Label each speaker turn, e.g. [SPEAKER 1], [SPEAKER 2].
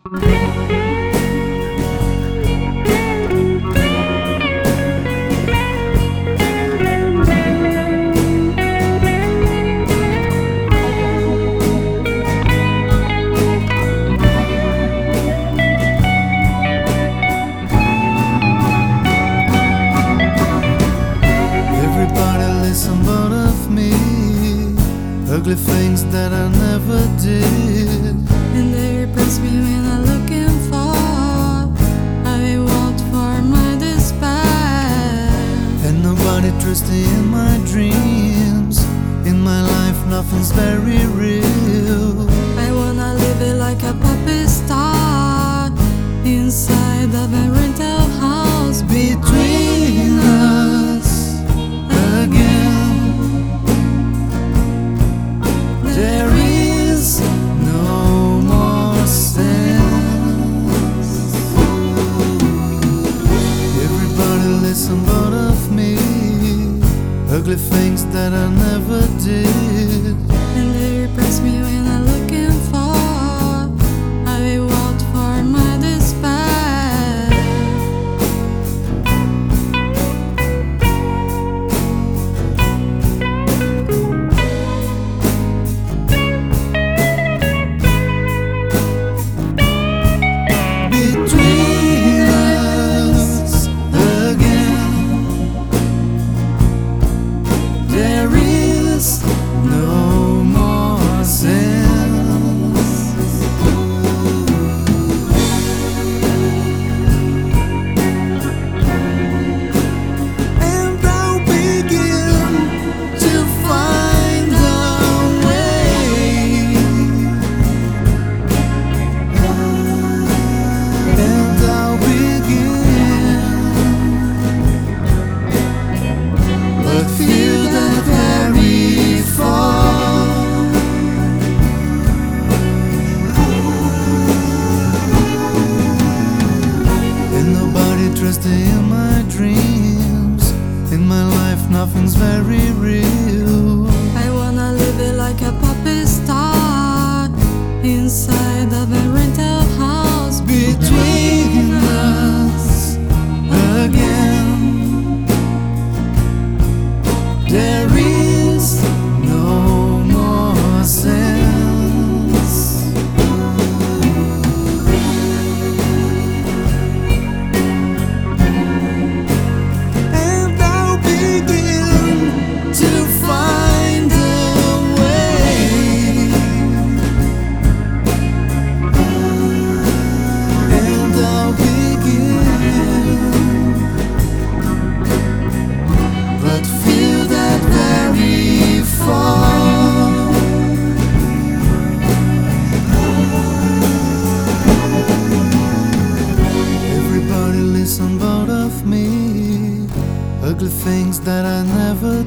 [SPEAKER 1] Listen but of me, ugly things that I never did,
[SPEAKER 2] and they repress me when I'm looking for. I want for my despair,
[SPEAKER 1] and nobody trusting in my dreams. In my life nothing's very real.
[SPEAKER 2] I wanna live it like a puppy star inside of a rental house.
[SPEAKER 1] Between us again, there is no more sense. Everybody listen but of me, ugly things that I never did,
[SPEAKER 2] and they repress me when I'm looking for. I want for my despair,
[SPEAKER 1] between us again, there is no more sense. And I'll begin to find a way, and I'll begin, but feel that very far. And nobody trusting in my dreams. In my life nothing's very real.
[SPEAKER 2] I wanna live it like a puppy star inside of a rental house.
[SPEAKER 1] Between us again, there is no more sense. And I'll begin to find a way, and I'll begin, but feel that very far. Everybody listen but of me, ugly things that I never